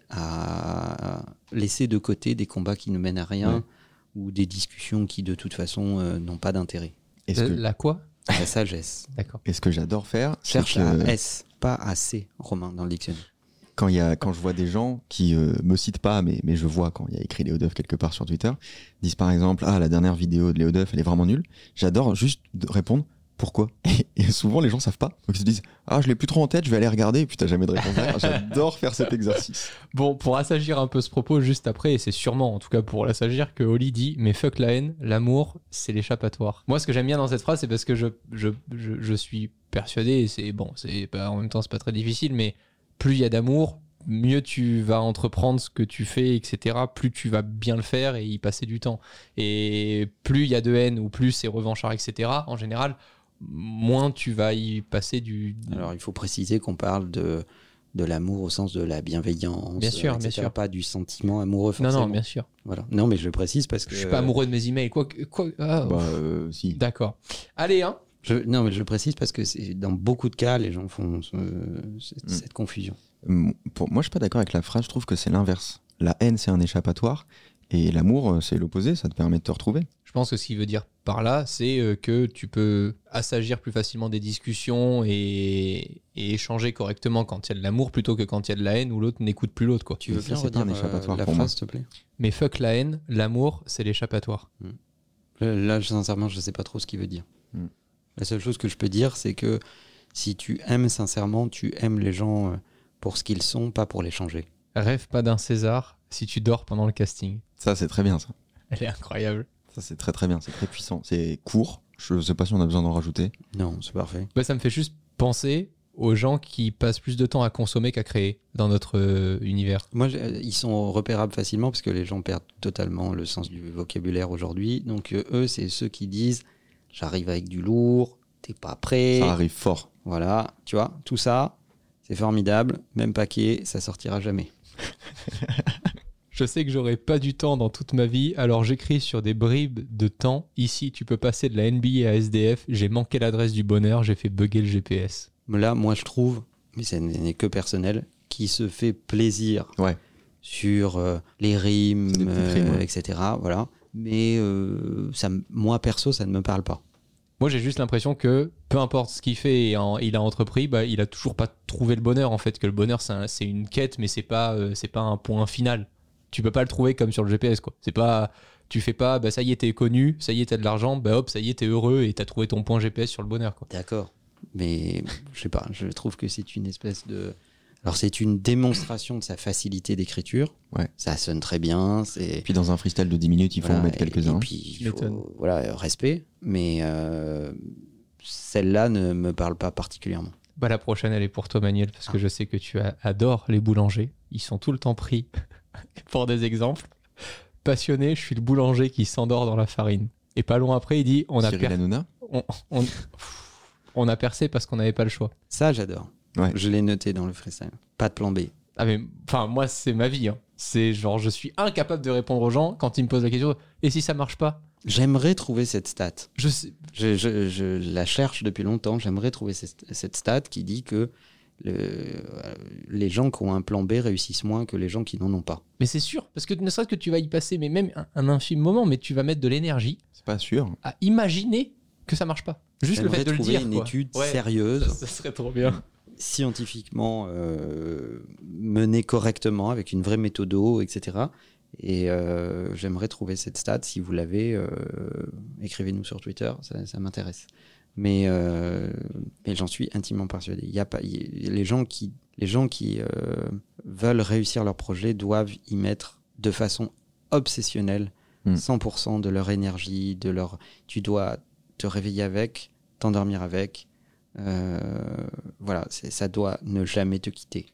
à laisser de côté des combats qui ne mènent à rien Ouais. ou des discussions qui de toute façon euh, n'ont pas d'intérêt. Et ce La, que, la quoi La sagesse. D'accord. et ce que j'adore faire, c'est Cherche que, à S, pas à C, Romain, dans le dictionnaire. quand, il y a, quand je vois des gens qui euh, me citent pas, mais, mais je vois quand il y a écrit Léo Duff quelque part sur Twitter, disent par exemple, ah, la dernière vidéo de Léo Duff, elle est vraiment nulle. J'adore juste de répondre, pourquoi? et, et souvent, les gens savent pas. Donc ils se disent, ah, je l'ai plus trop en tête, je vais aller regarder, et puis t'as jamais de réponse derrière. J'adore faire cet exercice. Bon, pour assagir un peu ce propos, juste après, et c'est sûrement, en tout cas pour l'assagir, que Oli dit « Mais fuck la haine, l'amour, c'est l'échappatoire ». Moi, ce que j'aime bien dans cette phrase, c'est parce que je, je, je, je suis persuadé, et c'est bon, c'est pas, en même temps, c'est pas très difficile, mais plus il y a d'amour, mieux tu vas entreprendre ce que tu fais, et cetera. Plus tu vas bien le faire et y passer du temps. Et plus il y a de haine, ou plus c'est revanchard, et cetera, en général, moins tu vas y passer du... Alors, il faut préciser qu'on parle de, de l'amour au sens de la bienveillance. Bien sûr, euh, et cetera, bien sûr. Pas du sentiment amoureux, Non, forcément. non, bien sûr. Voilà. Non, mais je le précise parce que... Je suis pas amoureux de mes emails. Quoi, que- quoi ah, Bah, euh, si. D'accord. Allez, hein. Je, non, mais je le précise parce que c'est, dans beaucoup de cas, les gens font ce- cette, Mm. cette confusion. Hum, Pour, moi, je suis pas d'accord avec la phrase, je trouve que c'est l'inverse. La haine, c'est un échappatoire, et l'amour, euh, c'est l'opposé, ça te permet de te retrouver. Je pense que ce qu'il veut dire par là, c'est euh, que tu peux assagir plus facilement des discussions et, et échanger correctement quand il y a de l'amour plutôt que quand il y a de la haine où l'autre n'écoute plus l'autre, quoi. Tu Mais veux ça, bien c'est pas redire un euh, échappatoire la pour phrase, moi. s'il te plaît? Mais fuck la haine, l'amour, c'est l'échappatoire. Là, sincèrement, je ne sais pas trop ce qu'il veut dire. Mm. La seule chose que je peux dire, c'est que si tu aimes sincèrement, tu aimes les gens euh, pour ce qu'ils sont, pas pour les changer. Rêve pas d'un César si tu dors pendant le casting. Ça, c'est très bien, ça. Elle est incroyable. Ça, c'est très très bien, c'est très puissant. C'est court, je sais pas si on a besoin d'en rajouter. Non, c'est parfait. Bah, ça me fait juste penser aux gens qui passent plus de temps à consommer qu'à créer dans notre euh, univers. Moi, je- euh, ils sont repérables facilement parce que les gens perdent totalement le sens du vocabulaire aujourd'hui. Donc, euh, eux, c'est ceux qui disent « j'arrive avec du lourd, t'es pas prêt ». Ça arrive fort. Voilà, tu vois, tout ça, c'est formidable. Même paquet, ça sortira jamais. Je sais que j'aurai pas du temps dans toute ma vie, alors j'écris sur des bribes de temps. Ici, tu peux passer de la N B A à S D F. J'ai manqué l'adresse du bonheur, j'ai fait bugger le G P S. Là, moi, je trouve, mais ça n'est que personnel, qui se fait plaisir Ouais. sur euh, les rimes, C'est des petites euh, rimes, ouais. et cetera. Voilà. Mais euh, ça, m- moi, perso, ça ne me parle pas. Moi, j'ai juste l'impression que peu importe ce qu'il fait et en- il a entrepris, bah, il a toujours pas trouvé le bonheur en fait. Que le bonheur, c'est, un- c'est une quête, mais c'est pas, euh, c'est pas un point final. Tu peux pas le trouver comme sur le G P S, quoi. C'est pas, tu fais pas, bah ça y est, t'es connu, ça y est, t'as de l'argent, bah hop, ça y est, t'es heureux et t'as trouvé ton point G P S sur le bonheur, quoi. D'accord. Mais je sais pas, je trouve que c'est une espèce de Alors c'est une démonstration de sa facilité d'écriture. Ouais. Ça sonne très bien. C'est... Puis dans un freestyle de dix minutes, il faut voilà, en mettre quelques-uns. Et puis il faut, voilà, respect. Mais euh, celle-là ne me parle pas particulièrement. Bah, la prochaine, elle est pour toi, Manuel, parce ah. que je sais que tu adores les boulangers. Ils sont tout le temps pris pour des exemples. Passionné, je suis le boulanger qui s'endort dans la farine. Et pas long après, il dit on a, per... on, on, on a percé parce qu'on n'avait pas le choix. Ça, j'adore. Ouais. Je l'ai noté dans le freestyle. Pas de plan B. Ah mais, enfin, moi, c'est ma vie. Hein. C'est genre, je suis incapable de répondre aux gens quand ils me posent la question et si ça marche pas? J'aimerais trouver cette stat. Je, sais... je, je, je la cherche depuis longtemps. J'aimerais trouver cette, cette stat qui dit que le, les gens qui ont un plan B réussissent moins que les gens qui n'en ont pas. Mais c'est sûr, parce que ne serait-ce que tu vas y passer, mais même un, un infime moment, mais tu vas mettre de l'énergie. C'est pas sûr. À imaginer que ça marche pas. Juste J'aimerais le fait de le dire. Une quoi. étude ouais, sérieuse. Ça, ça serait trop bien. Scientifiquement euh, menée correctement, avec une vraie méthodo, et cetera. Et euh, j'aimerais trouver cette stat. Si vous l'avez, euh, écrivez-nous sur Twitter, ça, ça m'intéresse. Mais, euh, mais j'en suis intimement persuadé. Il y a pas, il, les gens qui, les gens qui euh, veulent réussir leur projet doivent y mettre de façon obsessionnelle mmh. cent pour cent de leur énergie, de leur. Tu dois te réveiller avec, t'endormir avec. Euh, voilà, c'est, ça doit ne jamais te quitter.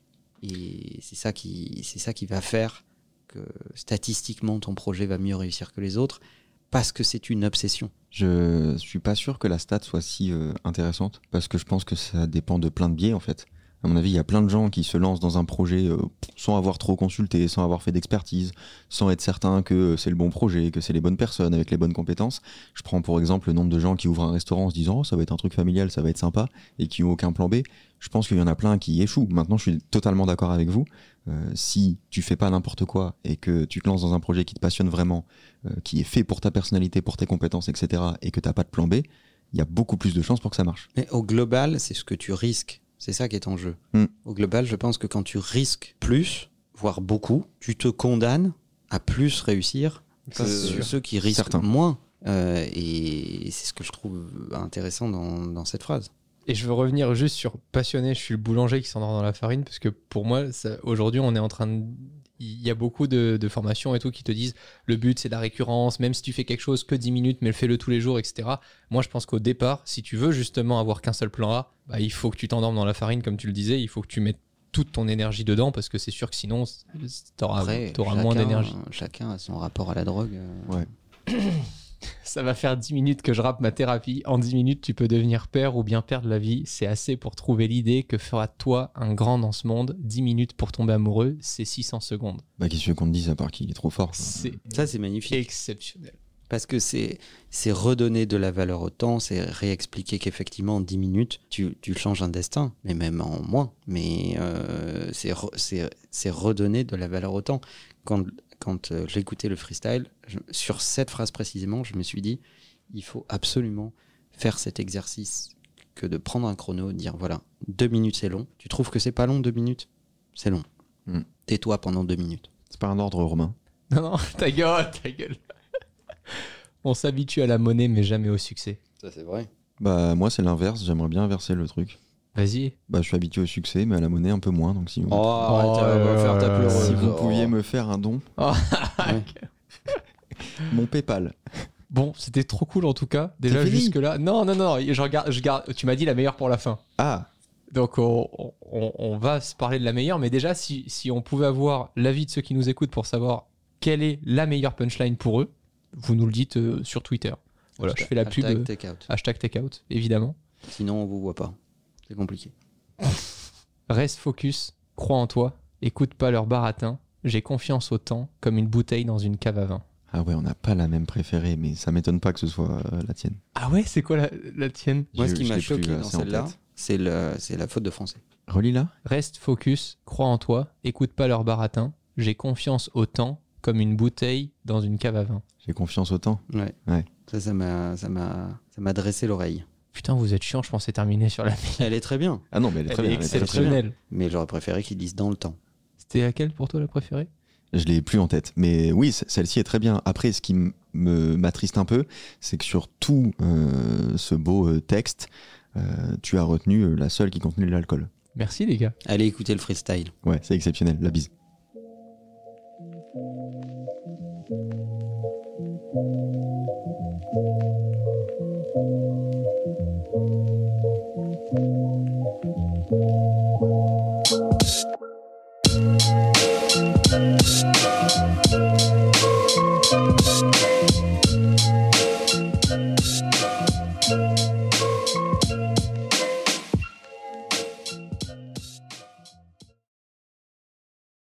Et c'est ça qui, c'est ça qui va faire que statistiquement ton projet va mieux réussir que les autres, parce que c'est une obsession. Je suis pas sûr que la stat soit si euh, intéressante, parce que je pense que ça dépend de plein de biais en fait. À mon avis, il y a plein de gens qui se lancent dans un projet euh, sans avoir trop consulté, sans avoir fait d'expertise, sans être certain que c'est le bon projet, que c'est les bonnes personnes avec les bonnes compétences. Je prends pour exemple le nombre de gens qui ouvrent un restaurant en se disant oh, ça va être un truc familial, ça va être sympa, et qui n'ont aucun plan B. Je pense qu'il y en a plein qui échouent. Maintenant, je suis totalement d'accord avec vous. Euh, si tu fais pas n'importe quoi et que tu te lances dans un projet qui te passionne vraiment, euh, qui est fait pour ta personnalité, pour tes compétences, et cetera, et que tu n'as pas de plan B, il y a beaucoup plus de chances pour que ça marche. Mais au global, c'est ce que tu risques. C'est ça qui est en jeu. Mm. Au global, je pense que quand tu risques plus, voire beaucoup, tu te condamnes à plus réussir que ceux qui risquent Certains. moins. Euh, et c'est ce que je trouve intéressant dans, dans cette phrase. Et je veux revenir juste sur passionné, je suis le boulanger qui s'endort dans la farine, parce que pour moi, ça, aujourd'hui, on est en train de... Il y a beaucoup de, de formations et tout qui te disent le but c'est la récurrence, même si tu fais quelque chose que dix minutes, mais fais-le tous les jours, et cetera. Moi je pense qu'au départ, si tu veux justement avoir qu'un seul plan A, bah, il faut que tu t'endormes dans la farine comme tu le disais, il faut que tu mettes toute ton énergie dedans parce que c'est sûr que sinon t'auras, Après, t'auras chacun, moins d'énergie. Chacun a son rapport à la drogue. Euh... Ouais. Ça va faire dix minutes que je rappe ma thérapie. En dix minutes, tu peux devenir père ou bien perdre la vie. C'est assez pour trouver l'idée que fera de toi un grand dans ce monde. dix minutes pour tomber amoureux, c'est six cents secondes. Bah, qu'est-ce que qu'on te dise à part qu'il est trop fort? C'est ça, c'est magnifique. Exceptionnel. Parce que c'est, c'est redonner de la valeur au temps, c'est réexpliquer qu'effectivement, en dix minutes, tu, tu changes un destin, mais même en moins. Mais euh, c'est, re, c'est, c'est redonner de la valeur au temps. Quand... Quand euh, j'écoutais le freestyle, je, sur cette phrase précisément, je me suis dit, il faut absolument faire cet exercice que de prendre un chrono, dire voilà, deux minutes c'est long. Tu trouves que c'est pas long, deux minutes? C'est long. Mm. Tais-toi pendant deux minutes. C'est pas un ordre, Romain. Non, non, ta gueule, ta gueule. On s'habitue à la monnaie, mais jamais au succès. Ça, c'est vrai. Bah, moi, c'est l'inverse. J'aimerais bien inverser le truc. Vas-y. Bah, je suis habitué au succès, mais à la monnaie un peu moins. Donc si vous, oh, arrête, euh, faire ta pleureuse. Si vous pouviez me faire un don. Oh. Mon PayPal. Bon, c'était trop cool en tout cas. Déjà jusque là. Non, non, non. Je regarde, je garde. Tu m'as dit la meilleure pour la fin. Ah. Donc on, on, on va se parler de la meilleure, mais déjà si, si on pouvait avoir l'avis de ceux qui nous écoutent pour savoir quelle est la meilleure punchline pour eux, vous nous le dites euh, sur Twitter. Voilà, hashtag, je fais la pub. Hashtag takeout. Hashtag takeout, évidemment. Sinon on vous voit pas. C'est compliqué. Reste focus, crois en toi, écoute pas leur baratin, j'ai confiance au temps comme une bouteille dans une cave à vin. Ah ouais, on n'a pas la même préférée, mais ça m'étonne pas que ce soit euh, la tienne. Ah ouais, c'est quoi la, la tienne? Moi, je, ce qui m'a choqué plus, dans celle-là, c'est, le, c'est la faute de français. Relis-la. Reste focus, crois en toi, écoute pas leur baratin, j'ai confiance au temps comme une bouteille dans une cave à vin. J'ai confiance au temps. Ouais. ouais. Ça, ça m'a, ça m'a, ça m'a dressé l'oreille. Putain, vous êtes chiant, je pensais terminer sur la meilleure. Elle est très bien. Ah non, mais elle est, très, elle bien, est exceptionnelle. Elle est très bien. Mais j'aurais préféré qu'ils disent dans le temps. C'était laquelle pour toi la préférée? Je l'ai plus en tête. Mais oui, celle-ci est très bien. Après, ce qui m- me m'attriste un peu, c'est que sur tout euh, ce beau euh, texte, euh, tu as retenu euh, la seule qui contenait de l'alcool. Merci les gars. Allez écouter le freestyle. Ouais, c'est exceptionnel. La bise. We'll be right back.